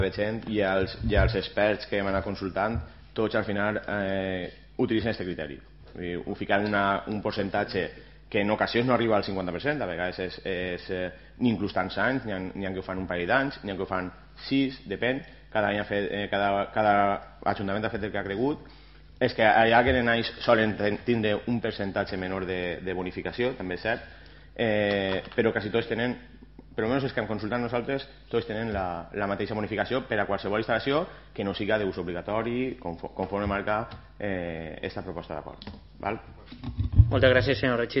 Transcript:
de gent i els experts que hem anat consultant, tots al final utilitzen aquest criteri. Ho fiquen un percentatge que en ocasions no arriba al 50%, a vegades és ni inclús tants anys, n'hi ha que ho fan un parell d'anys, n'hi ha que ho fan 6, depèn, cada ajuntament ha fet el que ha cregut. És que allà que anys solen tindre un percentatge menor de bonificació, també és cert, però quasi tots tenen, per almenys els que hem consultat nosaltres, tots tenen la mateixa bonificació per a qualsevol instal·lació que no siga d'ús obligatori, conforme marca aquesta proposta d'acord. Moltes gràcies, senyor regidor.